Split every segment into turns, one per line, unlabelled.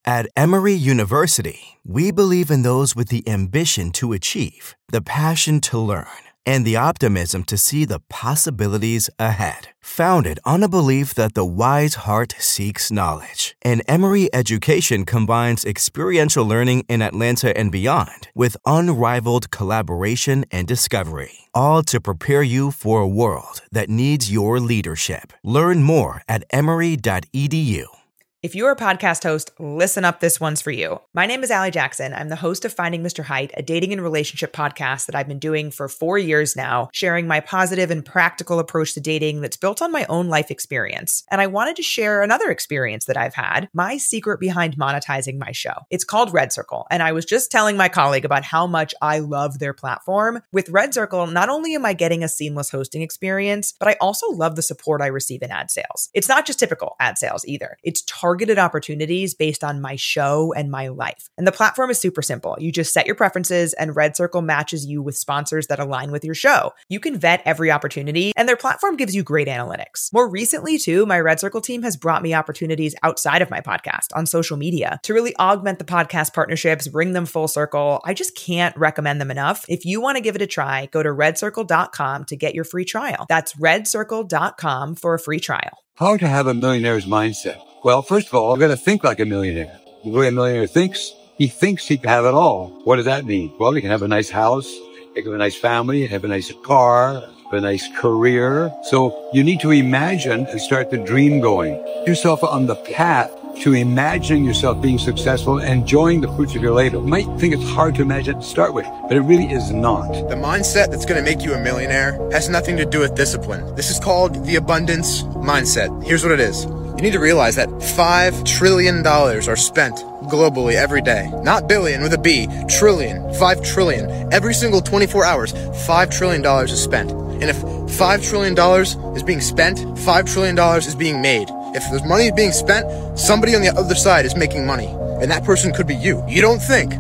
At Emory University, we believe in those with the ambition to achieve, the passion to learn, and the optimism to see the possibilities ahead. Founded on a belief that the wise heart seeks knowledge, and Emory education combines experiential learning in Atlanta and beyond with unrivaled collaboration and discovery, all to prepare you for a world that needs your leadership. Learn more at emory.edu.
If you're a podcast host, listen up, this one's for you. My name is Allie Jackson. I'm the host of Finding Mr. Height, a dating and relationship podcast that I've been doing for 4 years now, sharing my positive and practical approach to dating that's built on my own life experience. And I wanted to share another experience that I've had, my secret behind monetizing my show. It's called Red Circle, and I was just telling my colleague about how much I love their platform. With Red Circle, not only am I getting a seamless hosting experience, but I also love the support I receive in ad sales. It's not just typical ad sales either. It's targeted opportunities based on my show and my life. And the platform is super simple. You just set your preferences and Red Circle matches you with sponsors that align with your show. You can vet every opportunity and their platform gives you great analytics. More recently too, my Red Circle team has brought me opportunities outside of my podcast on social media to really augment the podcast partnerships, bring them full circle. I just can't recommend them enough. If you want to give it a try, go to redcircle.com to get your free trial. That's redcircle.com for a free trial.
How to have a millionaire's mindset? Well, first of all, you've got to think like a millionaire. The way a millionaire thinks he can have it all. What does that mean? Well, he can have a nice house, he can have a nice family, have a nice car, have a nice career. So you need to imagine and start the dream going. Put yourself on the path to imagining yourself being successful and enjoying the fruits of your labor. You might think it's hard to imagine to start with, but it really is not.
The mindset that's going to make you a millionaire has nothing to do with discipline. This is called the abundance mindset. Here's what it is. You need to realize that $5 trillion are spent globally every day. Not billion with a B, trillion, 5 trillion. Every single 24 hours, $5 trillion is spent. And if $5 trillion is being spent, $5 trillion is being made. If there's money being spent, somebody on the other side is making money. And that person could be you. You don't think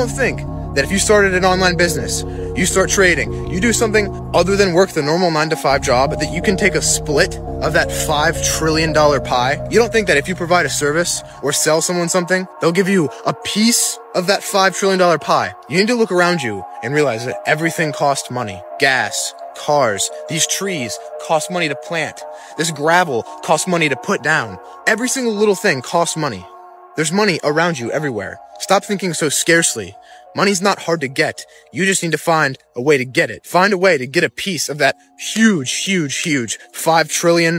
that if you started an online business, you start trading, you do something other than work the normal 9-to-5 job, that you can take a split of that $5 trillion pie. You don't think that if you provide a service or sell someone something, they'll give you a piece of that $5 trillion pie. You need to look around you and realize that everything costs money. Gas, cars, these trees cost money to plant. This gravel costs money to put down. Every single little thing costs money. There's money around you everywhere. Stop thinking so scarcely. Money's not hard to get. You just need to find a way to get it. Find a way to get a piece of that huge $5 trillion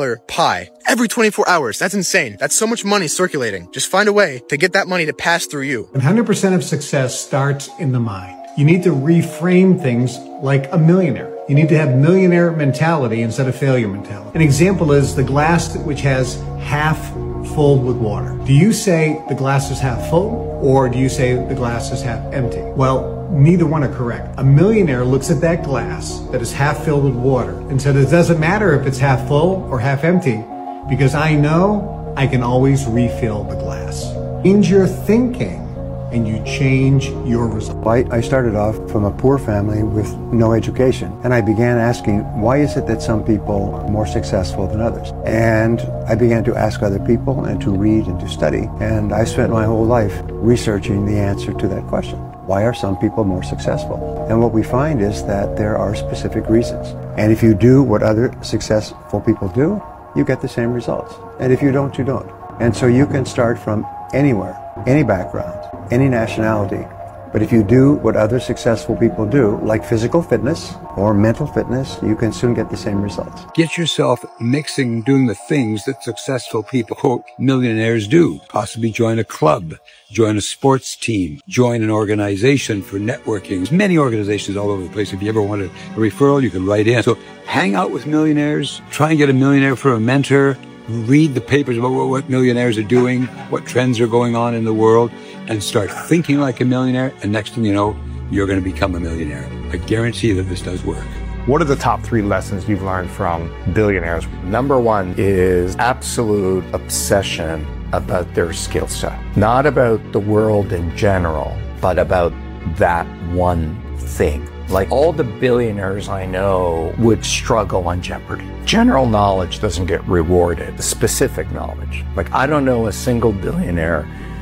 pie every 24 hours. That's insane. That's so much money circulating. Just find a way to get that money to pass through you.
100% of success starts in the mind. You need to reframe things like a millionaire. You need to have millionaire mentality instead of failure mentality. An example is the glass which has half full with water. Do you say the glass is half full, or do you say the glass is half empty? Well, neither one are correct. A millionaire looks at that glass that is half filled with water and said, it doesn't matter if it's half full or half empty, because I know I can always refill the glass. Change your thinking and you change your result.
I started off from a poor family with no education, and I began asking, why is it that some people are more successful than others? And I began to ask other people and to read and to study, and I spent my whole life researching the answer to that question. Why are some people more successful? And what we find is that there are specific reasons. And if you do what other successful people do, you get the same results. And if you don't, you don't. And so you can start from anywhere, any background, any nationality. But if you do what other successful people do, like physical fitness or mental fitness, you can soon get the same results.
Get yourself mixing, doing the things that successful people, quote, millionaires do. Possibly join a club, join a sports team, join an organization for networking. There's many organizations all over the place. If you ever want a referral, you can write in. So hang out with millionaires, try and get a millionaire for a mentor, read the papers about what millionaires are doing, what trends are going on in the world, and start thinking like a millionaire. And next thing you know, you're going to become a millionaire. I guarantee that this does work.
What are the top 3 lessons you've learned from billionaires? Number 1 is absolute obsession about their skill set. Not about the world in general, but about that one thing. Like all the billionaires I know would struggle on Jeopardy. General knowledge doesn't get rewarded, specific knowledge. Like I don't know a single billionaire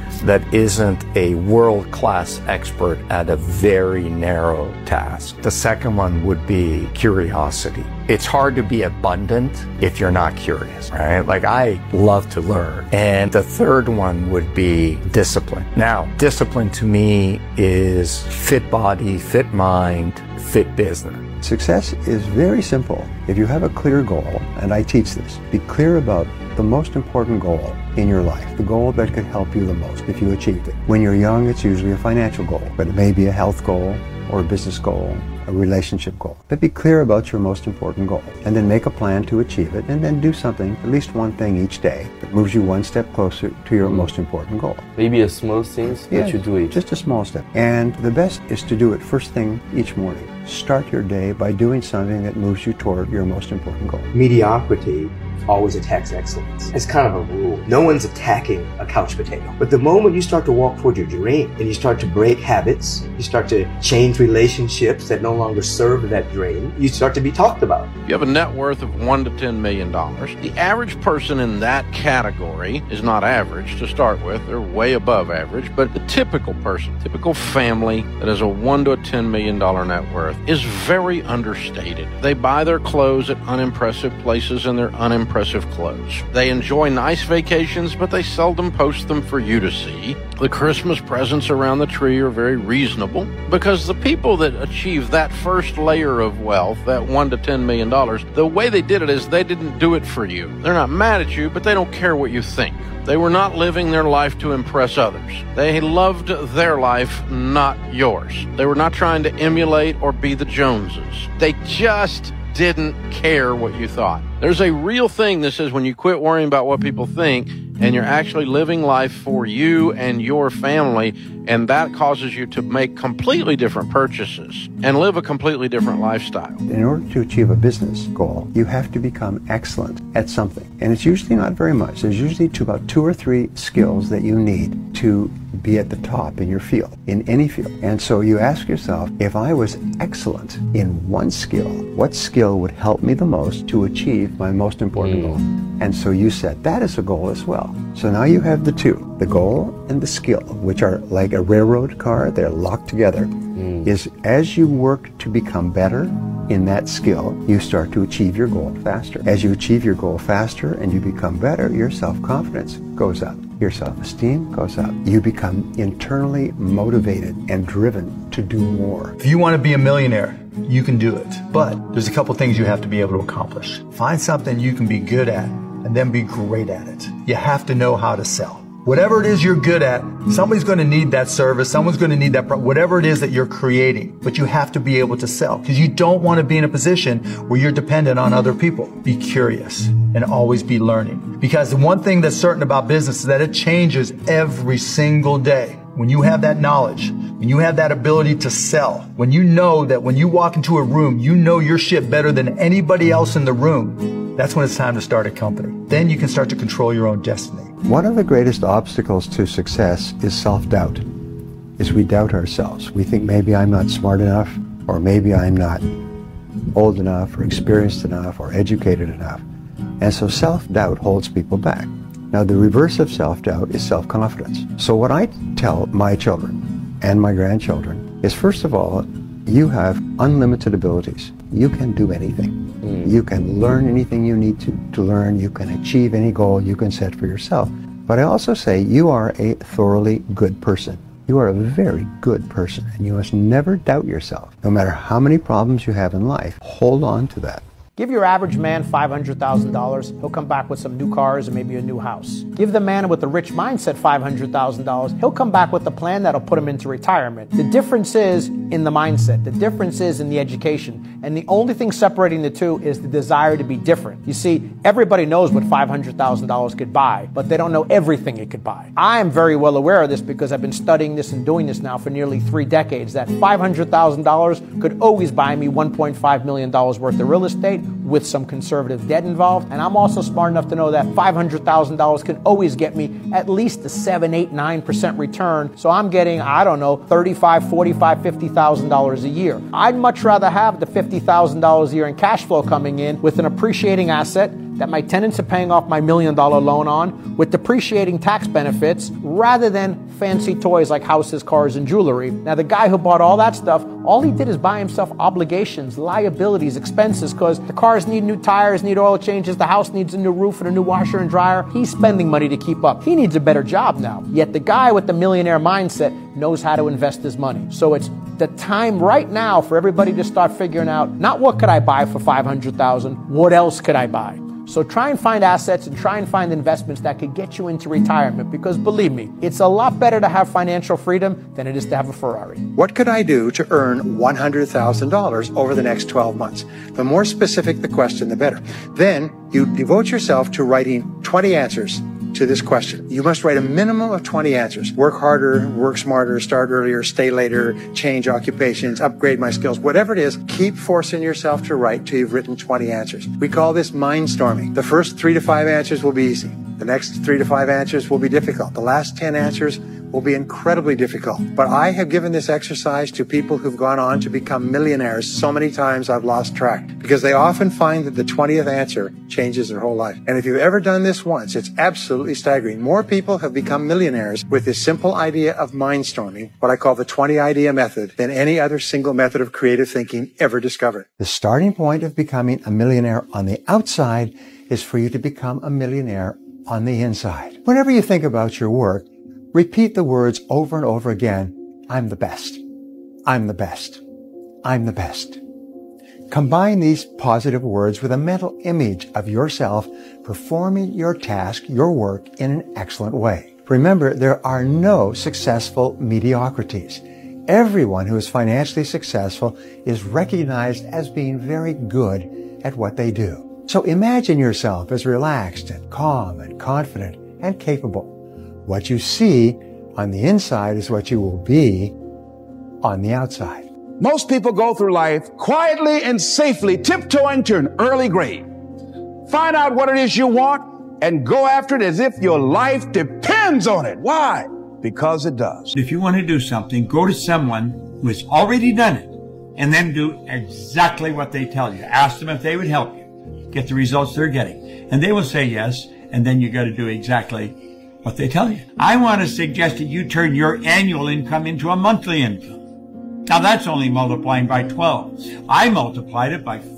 that isn't a world-class expert at a very narrow task. The second one would be curiosity. It's hard to be abundant if you're not curious, right? Like, I love to learn. And the third one would be discipline. Now, discipline to me is fit body, fit mind, fit business.
Success is very simple. If you have a clear goal, and I teach this, be clear about the most important goal in your life, the goal that could help you the most if you achieved it. When you're young, it's usually a financial goal, but it may be a health goal or a business goal, a relationship goal. But be clear about your most important goal, and then make a plan to achieve it, and then do something, at least one thing each day, that moves you one step closer to your most important goal.
Maybe a small things that you do each.
Just a small step. And the best is to do it first thing each morning. Start your day by doing something that moves you toward your most important goal.
Mediocrity always attacks excellence. It's kind of a rule. No one's attacking a couch potato. But the moment you start to walk toward your dream and you start to break habits, you start to change relationships that no longer serve that dream, you start to be talked about.
You have a net worth of $1 to $10 million. The average person in that category is not average to start with. They're way above average. But the typical person, typical family that has a $1 to $10 million net worth is very understated. They buy their clothes at unimpressive places and they're unimpressive clothes. They enjoy nice vacations, but they seldom post them for you to see. The Christmas presents around the tree are very reasonable because the people that achieve that first layer of wealth, that $1 to $10 million, the way they did it is they didn't do it for you. They're not mad at you, but they don't care what you think. They were not living their life to impress others. They loved their life, not yours. They were not trying to emulate or be the Joneses. They just didn't care what you thought. There's a real thing that says when you quit worrying about what people think and you're actually living life for you and your family, and that causes you to make completely different purchases and live a completely different lifestyle.
In order to achieve a business goal, you have to become excellent at something. And it's usually not very much. There's usually about 2 or 3 skills that you need to be at the top in your field, in any field. And so you ask yourself, if I was excellent in one skill, what skill would help me the most to achieve my most important goal? And so you set that as a goal as well. So now you have the two, the goal and the skill, which are like a railroad car. They're locked together. Is as you work to become better in that skill, you start to achieve your goal faster. As you achieve your goal faster and you become better, your self-confidence goes up. Your self-esteem goes up. You become internally motivated and driven to do more.
If you want to be a millionaire, you can do it. But there's a couple things you have to be able to accomplish. Find something you can be good at and then be great at it. You have to know how to sell. Whatever it is you're good at, somebody's going to need that service. Someone's going to need that, whatever it is that you're creating. But you have to be able to sell because you don't want to be in a position where you're dependent on other people. Be curious and always be learning. Because the one thing that's certain about business is that it changes every single day. When you have that knowledge, when you have that ability to sell, when you know that when you walk into a room, you know your shit better than anybody else in the room, that's when it's time to start a company. Then you can start to control your own destiny.
One of the greatest obstacles to success is self-doubt, is we doubt ourselves. We think maybe I'm not smart enough, or maybe I'm not old enough, or experienced enough, or educated enough. And so self-doubt holds people back. Now, the reverse of self-doubt is self-confidence. So what I tell my children and my grandchildren is, first of all, you have unlimited abilities. You can do anything. You can learn anything you need to learn. You can achieve any goal you can set for yourself. But I also say you are a thoroughly good person. You are a very good person, and you must never doubt yourself. No matter how many problems you have in life, hold on to that.
Give your average man $500,000, he'll come back with some new cars and maybe a new house. Give the man with the rich mindset $500,000, he'll come back with a plan that'll put him into retirement. The difference is in the mindset. The difference is in the education. And the only thing separating the two is the desire to be different. You see, everybody knows what $500,000 could buy, but they don't know everything it could buy. I am very well aware of this because I've been studying this and doing this now for nearly 3 decades, that $500,000 could always buy me $1.5 million worth of real estate, with some conservative debt involved. And I'm also smart enough to know that $500,000 can always get me at least a 7, 8, 9% return. So I'm getting, I don't know, $35,000, $45,000, $50,000 a year. I'd much rather have the $50,000 a year in cash flow coming in with an appreciating asset that my tenants are paying off my $1 million loan on with depreciating tax benefits rather than fancy toys like houses, cars, and jewelry. Now, the guy who bought all that stuff, all he did is buy himself obligations, liabilities, expenses, because the cars need new tires, need oil changes, the house needs a new roof and a new washer and dryer. He's spending money to keep up. He needs a better job now. Yet the guy with the millionaire mindset knows how to invest his money. So it's the time right now for everybody to start figuring out, not what could I buy for $500,000, what else could I buy? So try and find assets and try and find investments that could get you into retirement, because believe me, it's a lot better to have financial freedom than it is to have a Ferrari.
What could I do to earn $100,000 over the next 12 months? The more specific the question, the better. Then you devote yourself to writing 20 answers to this question. You must write a minimum of 20 answers. Work harder, work smarter, start earlier, stay later, change occupations, upgrade my skills, whatever it is, keep forcing yourself to write till you've written 20 answers. We call this mindstorming. The first 3 to 5 answers will be easy. The next 3 to 5 answers will be difficult. The last 10 answers will be incredibly difficult. But I have given this exercise to people who've gone on to become millionaires so many times I've lost track, because they often find that the 20th answer changes their whole life. And if you've ever done this once, it's absolutely staggering. More people have become millionaires with this simple idea of mindstorming, what I call the 20 idea method, than any other single method of creative thinking ever discovered. The starting point of becoming a millionaire on the outside is for you to become a millionaire on the inside. Whenever you think about your work, repeat the words over and over again. I'm the best. I'm the best. I'm the best. Combine these positive words with a mental image of yourself performing your task, your work, in an excellent way. Remember, there are no successful mediocrities. Everyone who is financially successful is recognized as being very good at what they do. So imagine yourself as relaxed and calm and confident and capable. What you see on the inside is what you will be on the outside.
Most people go through life quietly and safely tiptoeing to an early grave. Find out what it is you want and go after it as if your life depends on it. Why? Because it does.
If you want to do something, go to someone who has already done it and then do exactly what they tell you. Ask them if they would help you get the results they're getting. And they will say yes, and then you got to do exactly what they tell you. I want to suggest that you turn your annual income into a monthly income. Now that's only multiplying by 12. I multiplied it by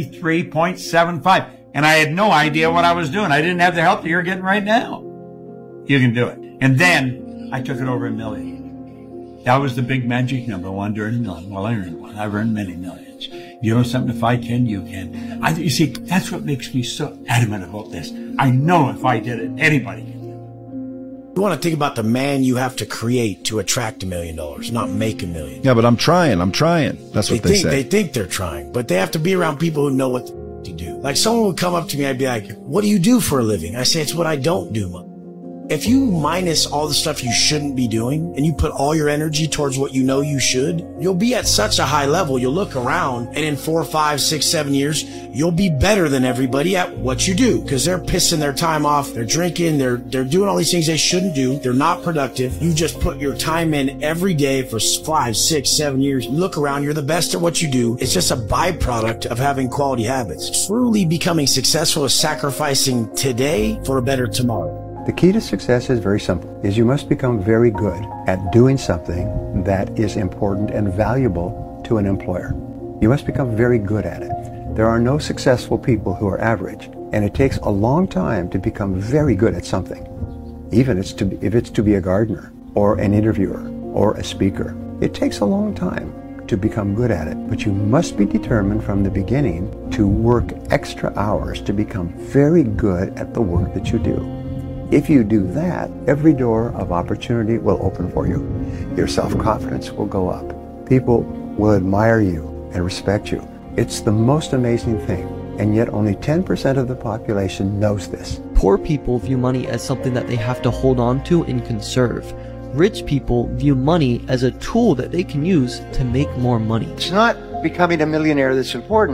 43.75, and I had no idea what I was doing. I didn't have the help that you're getting right now. You can do it. And then I took it over $1 million. That was the big magic number, one to earn $1 million. Well, I earned one. I've earned many millions. You know something? If I can, you can. You see, that's what makes me so adamant about this. I know if I did it, anybody can.
You want to think about the man you have to create to attract $1 million, not make $1 million.
Yeah, but I'm trying. That's what they say.
They think they're trying, but they have to be around people who know what to do. Like someone would come up to me, I'd be like, what do you do for a living? I say, it's what I don't do. If you minus all the stuff you shouldn't be doing and you put all your energy towards what you know you should, you'll be at such a high level. You'll look around and in 4, 5, 6, 7 years, you'll be better than everybody at what you do because they're pissing their time off. They're drinking. They're doing all these things they shouldn't do. They're not productive. You just put your time in every day for 5, 6, 7 years. You look around. You're the best at what you do. It's just a byproduct of having quality habits. Truly becoming successful is sacrificing today for a better tomorrow.
The key to success is very simple, is you must become very good at doing something that is important and valuable to an employer. You must become very good at it. There are no successful people who are average, and it takes a long time to become very good at something, even if it's to be a gardener or an interviewer or a speaker. It takes a long time to become good at it, but you must be determined from the beginning to work extra hours to become very good at the work that you do. If you do that, every door of opportunity will open for you. Your self-confidence will go up. People will admire you and respect you. It's the most amazing thing, and yet only 10% of the population knows this.
Poor people view money as something that they have to hold on to and conserve. Rich people view money as a tool that they can use to make more money.
It's not becoming a millionaire that's important.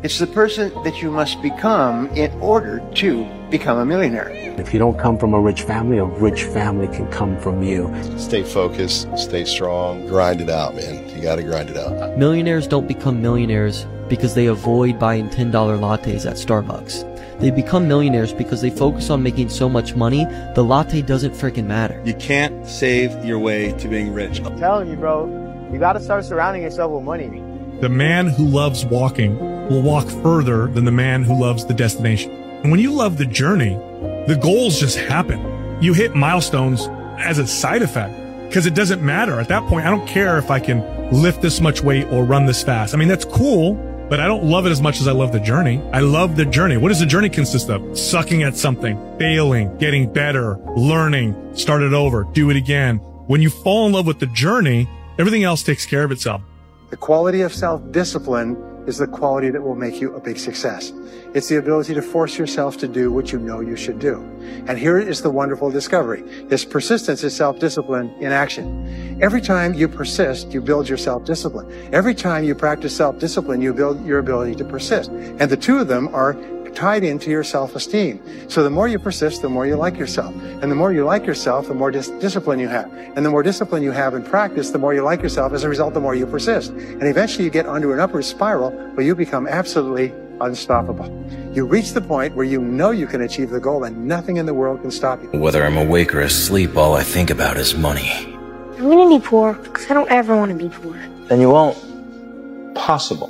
It's the person that you must become in order to become a millionaire.
If you don't come from a rich family can come from you.
Stay focused, stay strong, grind it out, man. You gotta grind it out.
Millionaires don't become millionaires because they avoid buying $10 lattes at Starbucks. They become millionaires because they focus on making so much money, the latte doesn't freaking matter.
You can't save your way to being rich.
I'm telling you, bro, you gotta start surrounding yourself with money.
The man who loves walking will walk further than the man who loves the destination. And when you love the journey, the goals just happen. You hit milestones as a side effect because it doesn't matter. At that point, I don't care if I can lift this much weight or run this fast. I mean, that's cool, but I don't love it as much as I love the journey. I love the journey. What does the journey consist of? Sucking at something, failing, getting better, learning, start it over, do it again. When you fall in love with the journey, everything else takes care of itself.
The quality of self-discipline is the quality that will make you a big success. It's the ability to force yourself to do what you know you should do. And here is the wonderful discovery. This persistence is self-discipline in action. Every time you persist, you build your self-discipline. Every time you practice self-discipline, you build your ability to persist. And the two of them are tied into your self-esteem. So the more you persist, the more you like yourself. And the more you like yourself, the more discipline you have. And the more discipline you have in practice, the more you like yourself. As a result, the more you persist. And eventually you get onto an upward spiral where you become absolutely unstoppable. You reach the point where you know you can achieve the goal and nothing in the world can stop you.
Whether I'm awake or asleep, all I think about is money.
I'm gonna be poor because I don't ever want to be poor.
Then you won't. Possible.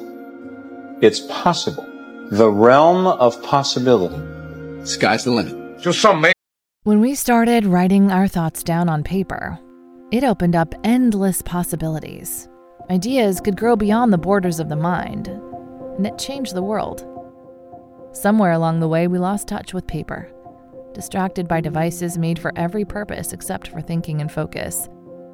It's possible. The realm of possibility.
Sky's the limit.
Just some man.
When we started writing our thoughts down on paper, it opened up endless possibilities. Ideas could grow beyond the borders of the mind, and it changed the world. Somewhere along the way, we lost touch with paper, distracted by devices made for every purpose except for thinking and focus.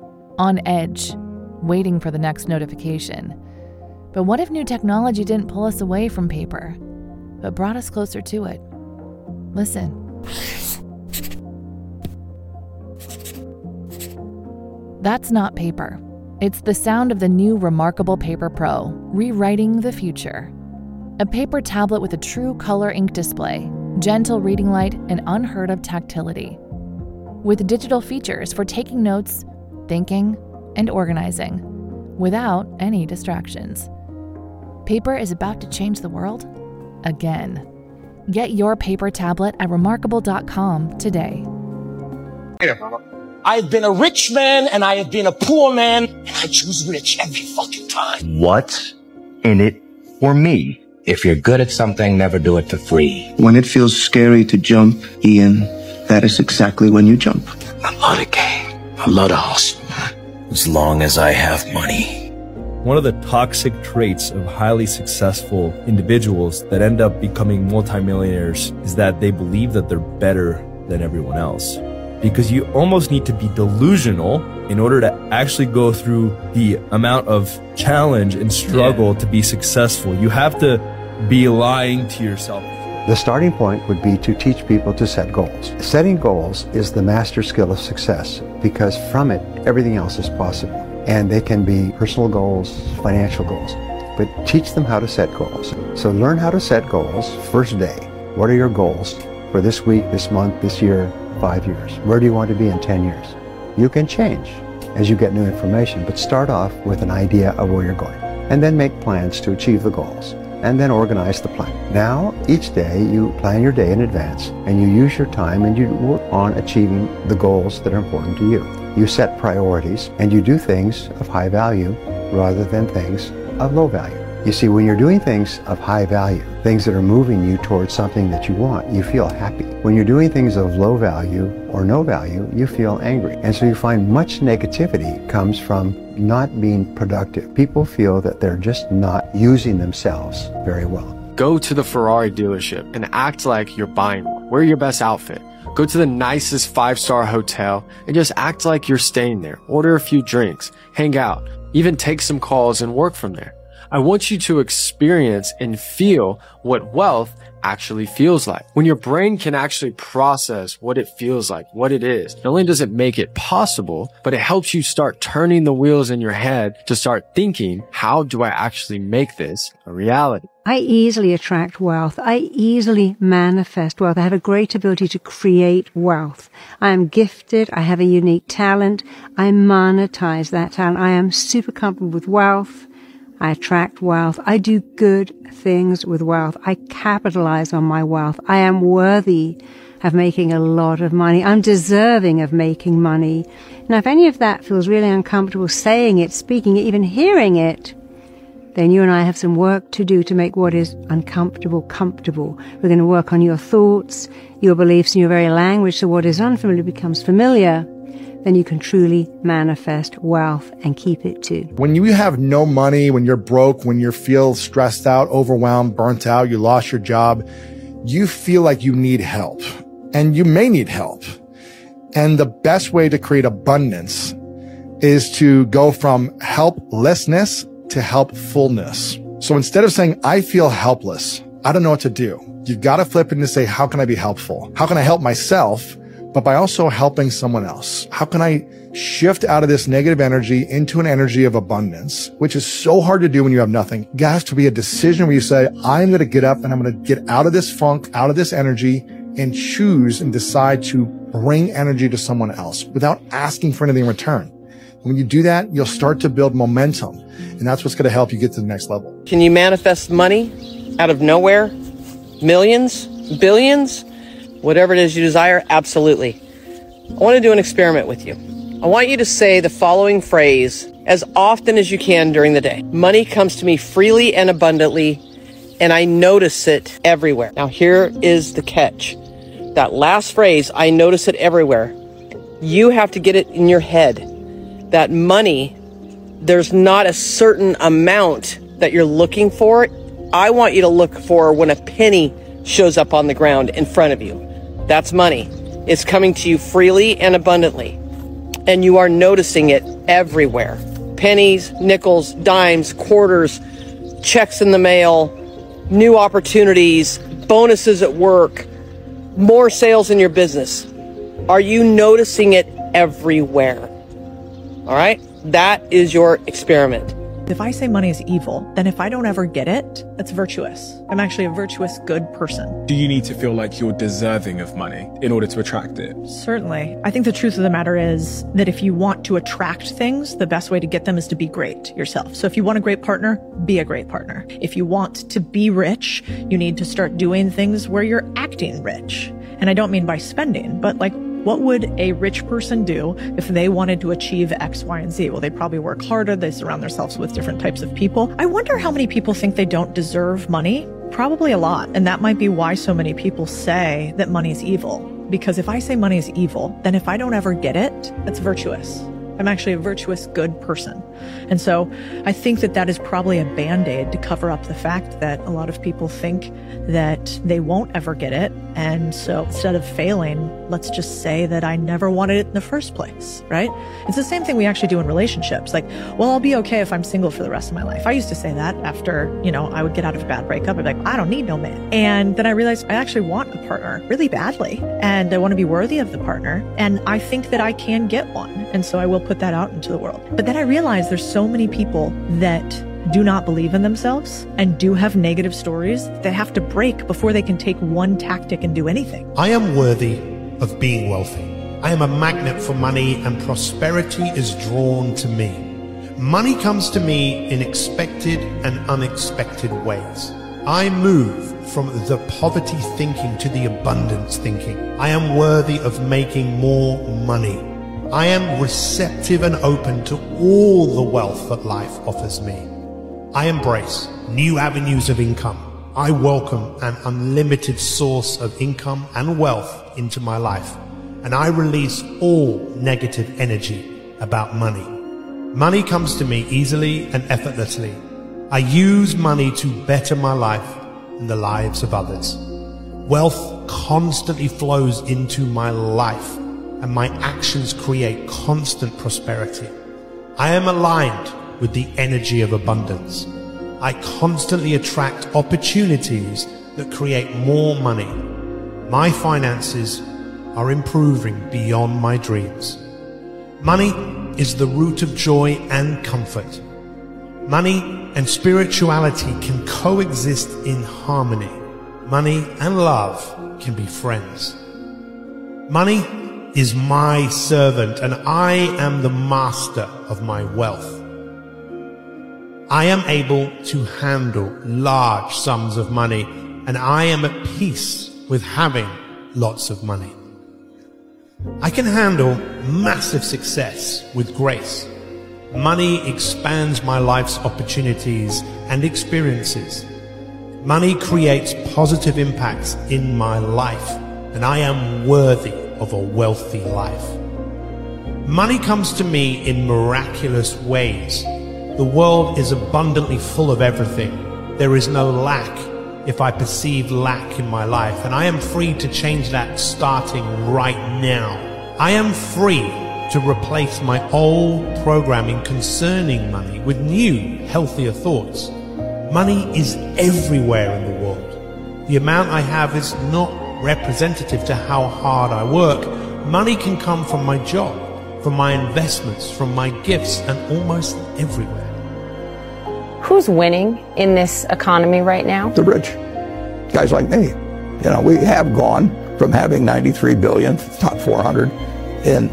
On edge, waiting for the next notification. But what if new technology didn't pull us away from paper, but brought us closer to it? Listen. That's not paper. It's the sound of the new Remarkable Paper Pro, rewriting the future. A paper tablet with a true color ink display, gentle reading light, and unheard of tactility. With digital features for taking notes, thinking, and organizing, without any distractions. Paper is about to change the world again. Get your paper tablet at remarkable.com today.
I've been a rich man and I have been a poor man, and I choose rich every fucking time.
What's in it for me? If you're good at something, never do it for free.
When it feels scary to jump, Ian, that is exactly when you jump.
I love the game. I love the hustle. As long as I have money.
One of the toxic traits of highly successful individuals that end up becoming multimillionaires is that they believe that they're better than everyone else. Because you almost need to be delusional in order to actually go through the amount of challenge and struggle to be successful. You have to be lying to yourself.
The starting point would be to teach people to set goals. Setting goals is the master skill of success because from it, everything else is possible. And they can be personal goals, financial goals, but teach them how to set goals. So learn how to set goals first day. What are your goals for this week, this month, this year, 5 years? Where do you want to be in 10 years? You can change as you get new information, but start off with an idea of where you're going and then make plans to achieve the goals and then organize the plan. Now, each day you plan your day in advance and you use your time and you work on achieving the goals that are important to you. You set priorities and you do things of high value rather than things of low value. You see, when you're doing things of high value, things that are moving you towards something that you want, you feel happy. When you're doing things of low value or no value, you feel angry. And so you find much negativity comes from not being productive. People feel that they're just not using themselves very well.
Go to the Ferrari dealership and act like you're buying one. Wear your best outfit. Go to the nicest 5-star hotel and just act like you're staying there. Order a few drinks, hang out, even take some calls and work from there. I want you to experience and feel what wealth actually feels like. When your brain can actually process what it feels like, what it is, not only does it make it possible, but it helps you start turning the wheels in your head to start thinking, how do I actually make this a reality?
I easily attract wealth. I easily manifest wealth. I have a great ability to create wealth. I am gifted. I have a unique talent. I monetize that talent. I am super comfortable with wealth. I attract wealth. I do good things with wealth. I capitalize on my wealth. I am worthy of making a lot of money. I'm deserving of making money. Now, if any of that feels really uncomfortable saying it, speaking it, even hearing it, then you and I have some work to do to make what is uncomfortable comfortable. We're going to work on your thoughts, your beliefs, and your very language, so what is unfamiliar becomes familiar. Then you can truly manifest wealth and keep it too.
When you have no money, when you're broke, when you feel stressed out, overwhelmed, burnt out, you lost your job, you feel like you need help. And you may need help. And the best way to create abundance is to go from helplessness to helpfulness. So instead of saying, I feel helpless, I don't know what to do, you've got to flip it and say, how can I be helpful? How can I help myself, but by also helping someone else? How can I shift out of this negative energy into an energy of abundance, which is so hard to do when you have nothing? It has to be a decision where you say, I'm going to get up and I'm going to get out of this funk, out of this energy, and choose and decide to bring energy to someone else without asking for anything in return. When you do that, you'll start to build momentum, and that's what's going to help you get to the next level.
Can you manifest money out of nowhere? Millions? Billions? Whatever it is you desire? Absolutely. I want to do an experiment with you. I want you to say the following phrase as often as you can during the day. Money comes to me freely and abundantly, and I notice it everywhere. Now, here is the catch. That last phrase, I notice it everywhere. You have to get it in your head. That money, there's not a certain amount that you're looking for. I want you to look for when a penny shows up on the ground in front of you. That's money. It's coming to you freely and abundantly. And you are noticing it everywhere. Pennies, nickels, dimes, quarters, checks in the mail, new opportunities, bonuses at work, more sales in your business. Are you noticing it everywhere? All right? That is your experiment.
If I say money is evil, then if I don't ever get it, that's virtuous. I'm actually a virtuous, good person.
Do you need to feel like you're deserving of money in order to attract it?
Certainly. I think the truth of the matter is that if you want to attract things, the best way to get them is to be great yourself. So if you want a great partner, be a great partner. If you want to be rich, you need to start doing things where you're acting rich. And I don't mean by spending, but like, what would a rich person do if they wanted to achieve X, Y, and Z? Well, they probably work harder. They surround themselves with different types of people. I wonder how many people think they don't deserve money. Probably a lot. And that might be why so many people say that money is evil. Because if I say money is evil, then if I don't ever get it, that's virtuous. I'm actually a virtuous, good person. And so I think that that is probably a Band-Aid to cover up the fact that a lot of people think that they won't ever get it. And so instead of failing, let's just say that I never wanted it in the first place, right? It's the same thing we actually do in relationships. Like, well, I'll be okay if I'm single for the rest of my life. I used to say that after, I would get out of a bad breakup. I'd be like, I don't need no man. And then I realized I actually want a partner really badly. And I want to be worthy of the partner. And I think that I can get one. And so I will put that out into the world. But then I realized there's so many people that do not believe in themselves and do have negative stories they have to break before they can take one tactic and do anything.
I am worthy of being wealthy. I am a magnet for money, and prosperity is drawn to me. Money comes to me in expected and unexpected ways. I move from the poverty thinking to the abundance thinking. I am worthy of making more money. I am receptive and open to all the wealth that life offers me. I embrace new avenues of income. I welcome an unlimited source of income and wealth into my life, and I release all negative energy about money. Money comes to me easily and effortlessly. I use money to better my life and the lives of others. Wealth constantly flows into my life, and my actions create constant prosperity. I am aligned with the energy of abundance. I constantly attract opportunities that create more money. My finances are improving beyond my dreams. Money is the root of joy and comfort. Money and spirituality can coexist in harmony. Money and love can be friends. Money is my servant, and I am the master of my wealth. I am able to handle large sums of money, and I am at peace with having lots of money. I can handle massive success with grace. Money expands my life's opportunities and experiences. Money creates positive impacts in my life, and I am worthy of a wealthy life. Money comes to me in miraculous ways. The world is abundantly full of everything. There is no lack if I perceive lack in my life, and I am free to change that starting right now. I am free to replace my old programming concerning money with new, healthier thoughts. Money is everywhere in the world. The amount I have is not representative to how hard I work. Money can come from my job, from my investments, from my gifts, and almost everywhere.
Who's winning in this economy right now?
The rich. Guys like me. You know, we have gone from having 93 billion, top 400, in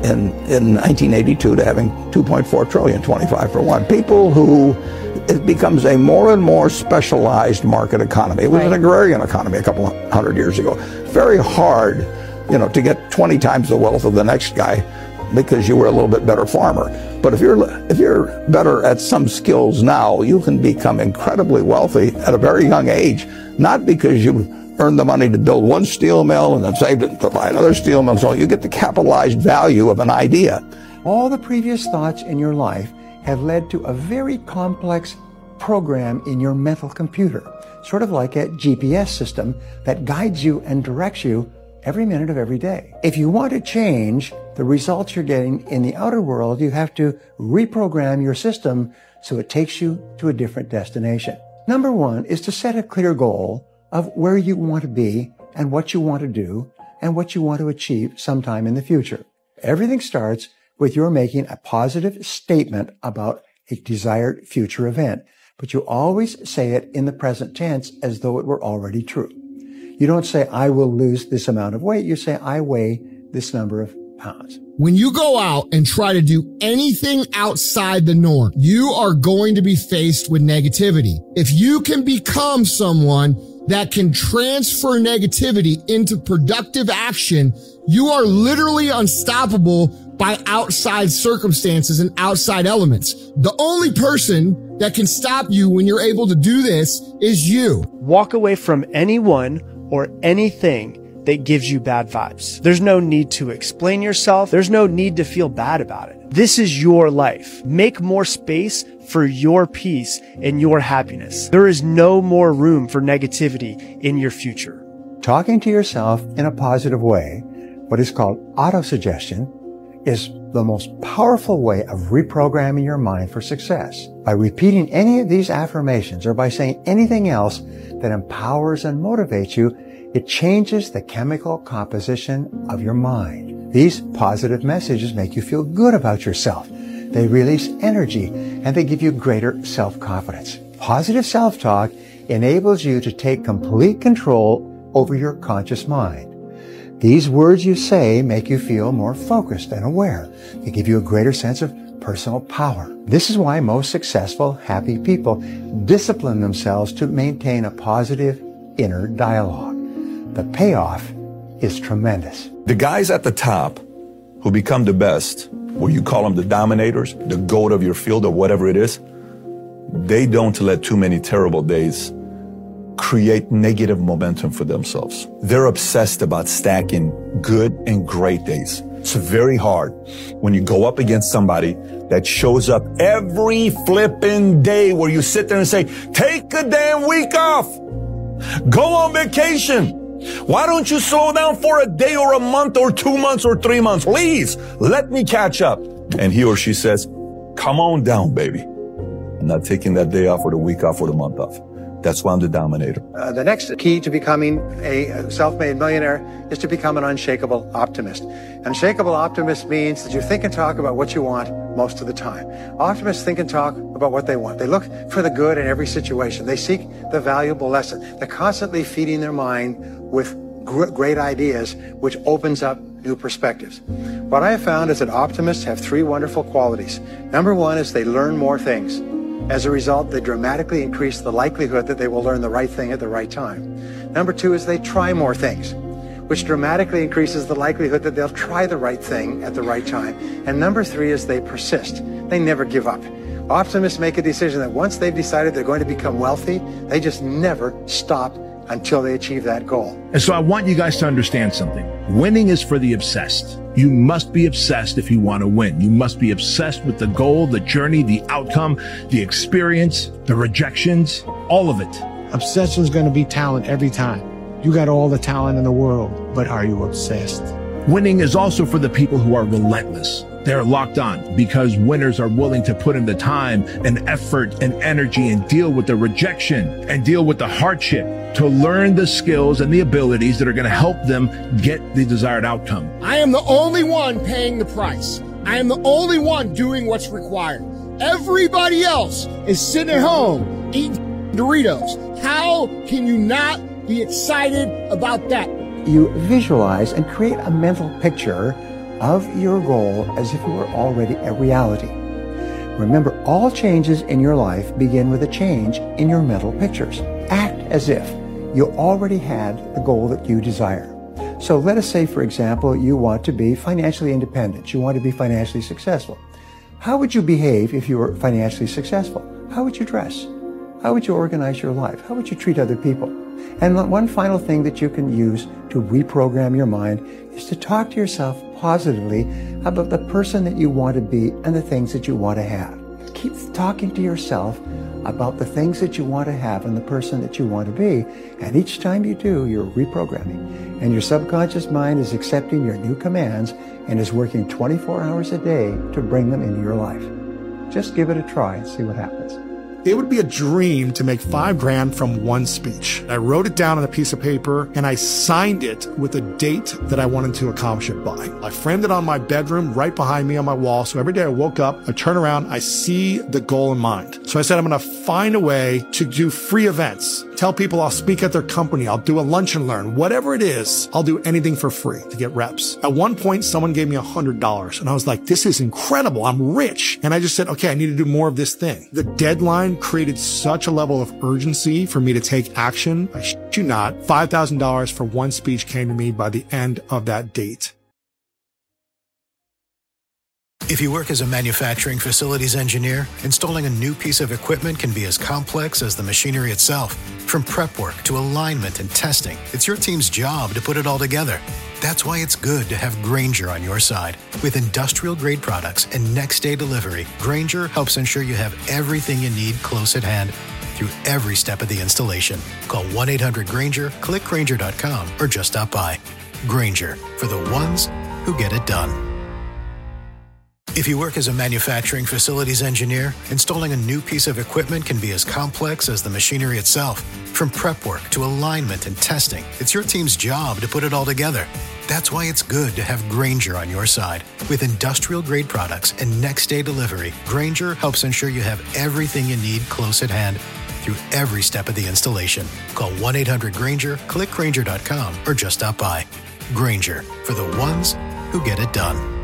1982 to having 2.4 trillion, 25 for 1. People who, it becomes a more and more specialized market economy. It was an agrarian economy a couple hundred years ago. Very hard, you know, to get 20 times the wealth of the next guy because you were a little bit better farmer. But if you're better at some skills now, you can become incredibly wealthy at a very young age, not because you earned the money to build one steel mill and then saved it to buy another steel mill. So you get the capitalized value of an idea.
All the previous thoughts in your life have led to a very complex program in your mental computer, sort of like a GPS system that guides you and directs you every minute of every day. If you want to change the results you're getting in the outer world, you have to reprogram your system so it takes you to a different destination. Number one is to set a clear goal of where you want to be and what you want to do and what you want to achieve sometime in the future. Everything starts with your making a positive statement about a desired future event, but you always say it in the present tense as though it were already true. You don't say, I will lose this amount of weight. You say, I weigh this number of pounds.
When you go out and try to do anything outside the norm, you are going to be faced with negativity. If you can become someone that can transfer negativity into productive action, you are literally unstoppable by outside circumstances and outside elements. The only person that can stop you when you're able to do this is you.
Walk away from anyone or anything that gives you bad vibes. There's no need to explain yourself. There's no need to feel bad about it. This is your life. Make more space for your peace and your happiness. There is no more room for negativity in your future.
Talking to yourself in a positive way, what is called autosuggestion, is the most powerful way of reprogramming your mind for success. By repeating any of these affirmations or by saying anything else that empowers and motivates you, it changes the chemical composition of your mind. These positive messages make you feel good about yourself. They release energy and they give you greater self-confidence. Positive self-talk enables you to take complete control over your conscious mind. These words you say make you feel more focused and aware. They give you a greater sense of personal power. This is why most successful, happy people discipline themselves to maintain a positive inner dialogue. The payoff is tremendous.
The guys at the top who become the best, where you call them the dominators, the GOAT of your field or whatever it is, they don't let too many terrible days create negative momentum for themselves. They're obsessed about stacking good and great days. It's very hard when you go up against somebody that shows up every flipping day where you sit there and say, take a damn week off. Go on vacation. Why don't you slow down for a day or a month or 2 months or 3 months? Please, let me catch up. And he or she says, come on down, baby. I'm not taking that day off or the week off or the month off. That's why I'm the dominator.
The next key to becoming a self-made millionaire is to become an unshakable optimist. Unshakable optimist means that you think and talk about what you want most of the time. Optimists think and talk about what they want. They look for the good in every situation. They seek the valuable lesson. They're constantly feeding their mind with great ideas, which opens up new perspectives. What I have found is that optimists have three wonderful qualities. Number one is they learn more things. As a result, they dramatically increase the likelihood that they will learn the right thing at the right time. Number two is they try more things, which dramatically increases the likelihood that they'll try the right thing at the right time. And number three is they persist. They never give up. Optimists make a decision that once they've decided they're going to become wealthy, they just never stop until they achieve that goal.
And so I want you guys to understand something. Winning is for the obsessed. You must be obsessed if you want to win. You must be obsessed with the goal, the journey, the outcome, the experience, the rejections, all of it.
Obsession is going to be talent every time. You got all the talent in the world, but are you obsessed?
Winning is also for the people who are relentless. They're locked on because winners are willing to put in the time and effort and energy and deal with the rejection and deal with the hardship to learn the skills and the abilities that are going to help them get the desired outcome.
I am the only one paying the price. I am the only one doing what's required. Everybody else is sitting at home eating Doritos. How can you not be excited about that?
You visualize and create a mental picture of your goal as if it were already a reality. Remember, all changes in your life begin with a change in your mental pictures. Act as if you already had the goal that you desire. So let us say, for example, you want to be financially independent. You want to be financially successful. How would you behave if you were financially successful? How would you dress? How would you organize your life? How would you treat other people? And one final thing that you can use to reprogram your mind is to talk to yourself positively about the person that you want to be and the things that you want to have. Keep talking to yourself about the things that you want to have and the person that you want to be. And each time you do, you're reprogramming. And your subconscious mind is accepting your new commands and is working 24 hours a day to bring them into your life. Just give it a try and see what happens.
It would be a dream to make $5,000 from one speech. I wrote it down on a piece of paper and I signed it with a date that I wanted to accomplish it by. I framed it on my bedroom right behind me on my wall. So every day I woke up, I turn around, I see the goal in mind. So I said, I'm going to find a way to do free events. Tell people I'll speak at their company. I'll do a lunch and learn. Whatever it is, I'll do anything for free to get reps. At one point, someone gave me $100 and I was like, this is incredible. I'm rich. And I just said, okay, I need to do more of this thing. The deadline created such a level of urgency for me to take action. I shit you not, $5,000 for one speech came to me by the end of that date.
If you work as a manufacturing facilities engineer, installing a new piece of equipment can be as complex as the machinery itself. From prep work to alignment and testing, it's your team's job to put it all together. That's why it's good to have Grainger on your side. With industrial-grade products and next-day delivery, Grainger helps ensure you have everything you need close at hand through every step of the installation. Call 1-800-GRAINGER, click Grainger.com, or just stop by. Grainger, for the ones who get it done. If you work as a manufacturing facilities engineer, installing a new piece of equipment can be as complex as the machinery itself. From prep work to alignment and testing, it's your team's job to put it all together. That's why it's good to have Grainger on your side. With industrial-grade products and next-day delivery, Grainger helps ensure you have everything you need close at hand through every step of the installation. Call 1-800-GRAINGER, click Grainger.com, or just stop by. Grainger, for the ones who get it done.